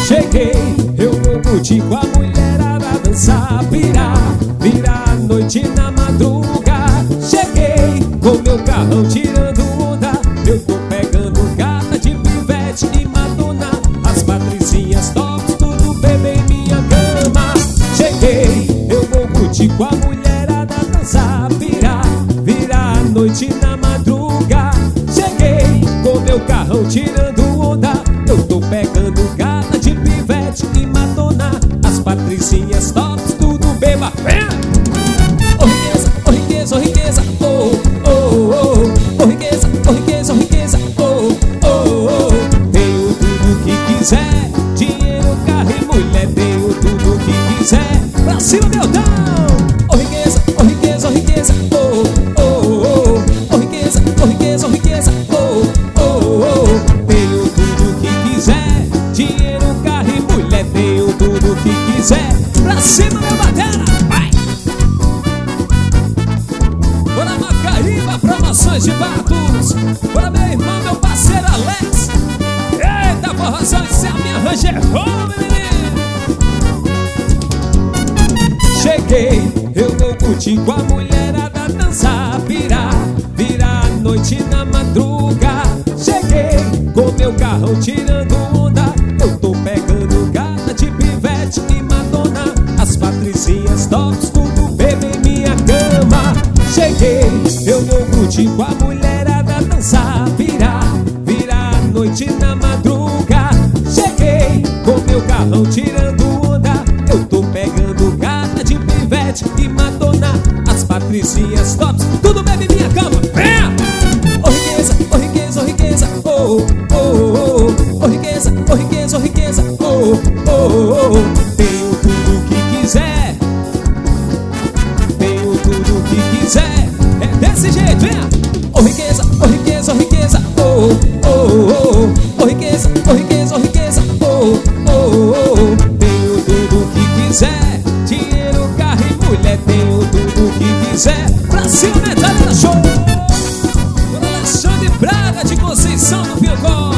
Cheguei, eu vou curtir com a mulherada, dançar, virar a noite na madruga. Cheguei, com meu carrão tirando onda, eu tô pegando gata de pivete e Madonna, as patricinhas tops, tudo bebê em minha cama. Cheguei, eu vou curtir com a mulherada, dançar, virar a noite na madruga. Cheguei, com meu carrão tirando onda, eu tô pegando gata de pivete e Madonna, as patricinhas tops, tudo beba. Ô riqueza, ô riqueza, ô riqueza, oh, oh, oh. Ô riqueza, ô riqueza, ô riqueza, oh, oh, oh. Tenho tudo que quiser, dinheiro, carro e mulher, tenho tudo que quiser. Pra cima, meu dão! Ô riqueza, ô riqueza, ô riqueza, oh, oh, oh. Ô riqueza, ô riqueza, ô riqueza, oh, oh, oh. Tenho tudo que quiser, dinheiro, carro e mulher, tenho tudo que quiser. Pra cima, meu batera, vai! Bora Macaíba, promoções de Patos. Bora meu irmão, meu parceiro Alex. Eita, forrozão, isso é a minha Ranger Home, menino. Cheguei, eu vou curtir com a mulherada, dançar, virar a noite na madruga. Cheguei, com meu carrão tirando onda, eu tô pegando gata de pivete e Madonna, as patricinhas tops, tudo bebê em minha cama. Cheguei, eu vou curtir com a mulherada, dançar, virar a noite na madruga. Cheguei, com meu carrão tirando onda, eu tô pegando gata de pivete e Madonna, as patricinhas tops, tudo bebe minha cama. Ô riqueza, ô riqueza, ô riqueza, oh, oh, oh. Ô riqueza, ô riqueza, ô riqueza, oh, oh, oh. Tenho tudo que quiser, tenho tudo que quiser. É desse jeito, vem! Ô riqueza, ô riqueza, ô riqueza, oh, oh, oh. Ô riqueza, ô riqueza, ô riqueza, oh, oh, oh. Tenho tudo que quiser, dinheiro, carro e mulher, tenho tudo que quiser. Pra cima, Metalera Show! Bora Alexandre Braga de Conceição do Piocó.